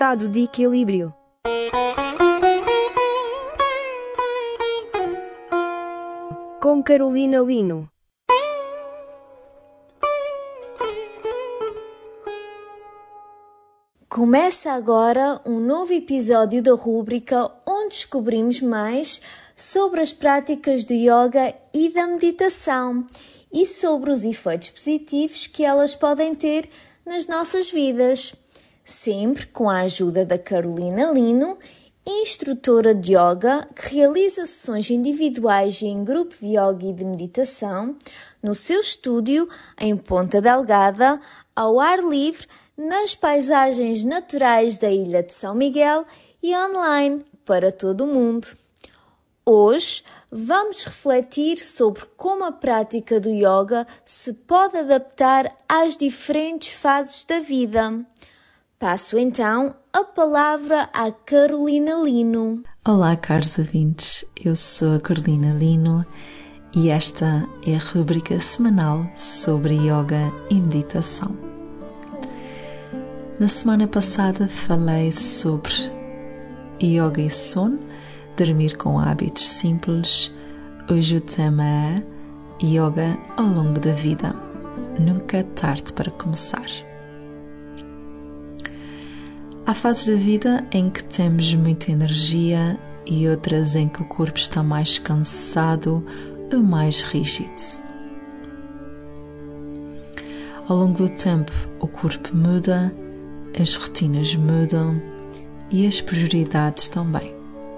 estado de equilíbrio. Com Carolina Lino. Começa agora um novo episódio da rúbrica onde descobrimos mais sobre as práticas de yoga e da meditação e sobre os efeitos positivos que elas podem ter nas nossas vidas. Sempre com a ajuda da Carolina Lino, instrutora de yoga que realiza sessões individuais e em grupo de yoga e de meditação no seu estúdio em Ponta Delgada, ao ar livre, nas paisagens naturais da Ilha de São Miguel e online para todo o mundo. Hoje vamos refletir sobre como a prática do yoga se pode adaptar às diferentes fases da vida. Passo então a palavra à Carolina Lino. Olá, caros ouvintes, eu sou a Carolina Lino e esta é a rubrica semanal sobre yoga e meditação. Na semana passada falei sobre yoga e sono, dormir com hábitos simples. Hoje o tema é yoga ao longo da vida. Nunca é tarde para começar. Há fases da vida em que temos muita energia e outras em que o corpo está mais cansado ou mais rígido. Ao longo do tempo, o corpo muda, as rotinas mudam e as prioridades também.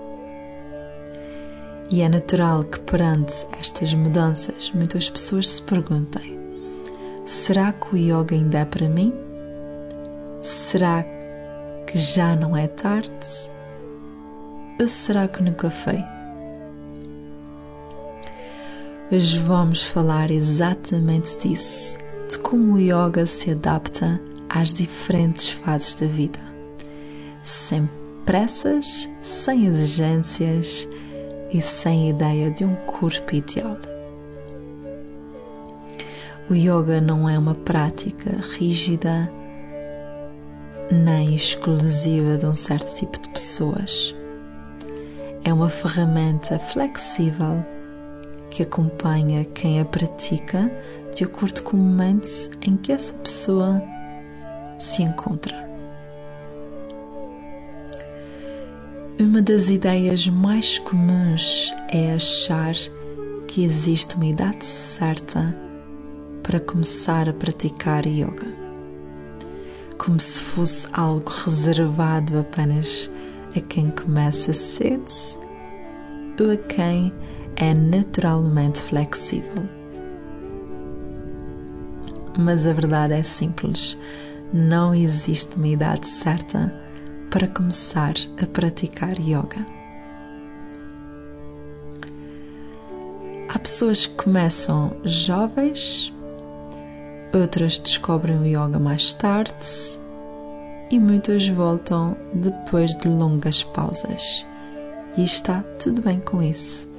E é natural que perante estas mudanças muitas pessoas se perguntem: será que o yoga ainda é para mim? Será que já não é tarde? Ou será que nunca foi? Hoje vamos falar exatamente disso, de como o yoga se adapta às diferentes fases da vida, sem pressas, sem exigências e sem ideia de um corpo ideal. O yoga não é uma prática rígida nem exclusiva de um certo tipo de pessoas. É uma ferramenta flexível que acompanha quem a pratica de acordo com o momento em que essa pessoa se encontra. Uma das ideias mais comuns é achar que existe uma idade certa para começar a praticar yoga, como se fosse algo reservado apenas a quem começa cedo ou a quem é naturalmente flexível. Mas a verdade é simples, não existe uma idade certa para começar a praticar yoga. Há pessoas que começam jovens, outras descobrem o yoga mais tarde e muitas voltam depois de longas pausas. E está tudo bem com isso.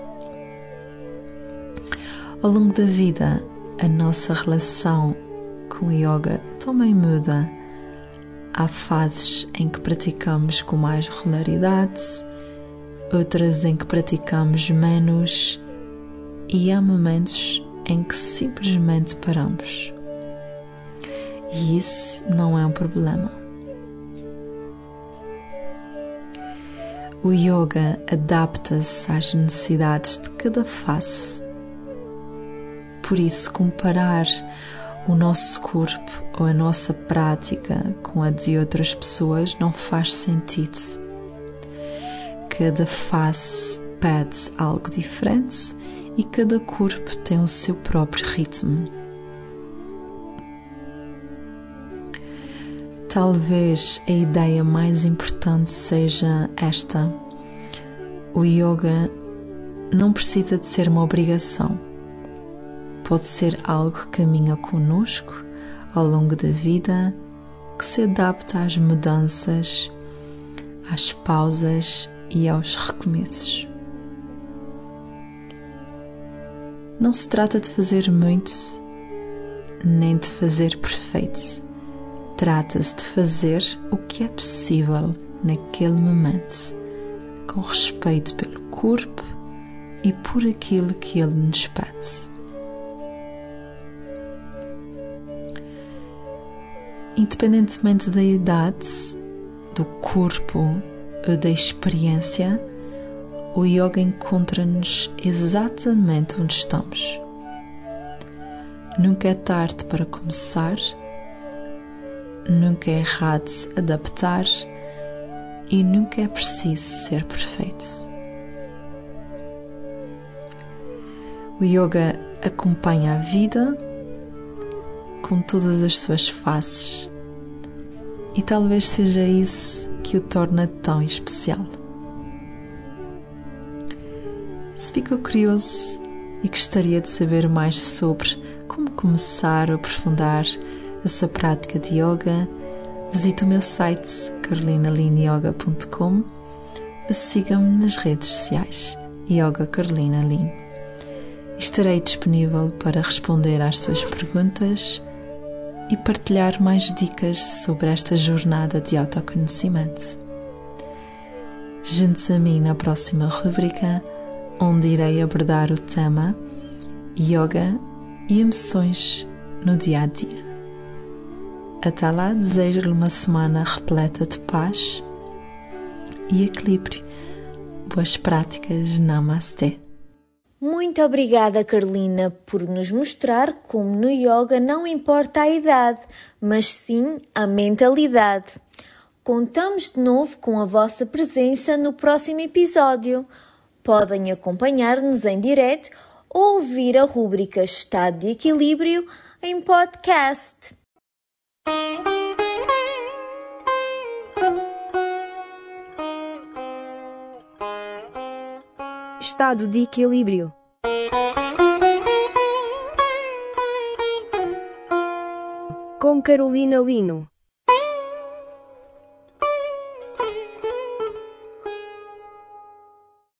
Ao longo da vida, a nossa relação com o yoga também muda. Há fases em que praticamos com mais regularidade, outras em que praticamos menos e há momentos em que simplesmente paramos. E isso não é um problema. O yoga adapta-se às necessidades de cada fase. Por isso, comparar o nosso corpo ou a nossa prática com a de outras pessoas não faz sentido. Cada fase pede algo diferente e cada corpo tem o seu próprio ritmo. Talvez a ideia mais importante seja esta: o yoga não precisa de ser uma obrigação. Pode ser algo que caminha conosco ao longo da vida, que se adapta às mudanças, às pausas e aos recomeços. Não se trata de fazer muito, nem de fazer perfeito. Trata-se de fazer o que é possível naquele momento, com respeito pelo corpo e por aquilo que ele nos pede. Independentemente da idade, do corpo ou da experiência, o yoga encontra-nos exatamente onde estamos. Nunca é tarde para começar, nunca é errado adaptar e nunca é preciso ser perfeito. O yoga acompanha a vida com todas as suas faces e talvez seja isso que o torna tão especial. Se ficou curioso e gostaria de saber mais sobre como começar a aprofundar a sua prática de yoga, visite o meu site carolinalineyoga.com ou siga-me nas redes sociais Yoga Carolina Line. Estarei disponível para responder às suas perguntas e partilhar mais dicas sobre esta jornada de autoconhecimento. Junte-se a mim na próxima rubrica, onde irei abordar o tema Yoga e emoções no dia a dia. Até lá, desejo-lhe uma semana repleta de paz e equilíbrio. Boas práticas. Namastê. Muito obrigada, Carolina, por nos mostrar como no yoga não importa a idade, mas sim a mentalidade. Contamos de novo com a vossa presença no próximo episódio. Podem acompanhar-nos em direto ou ouvir a rúbrica Estado de Equilíbrio em podcast. Estado de equilíbrio. Com Carolina Lino.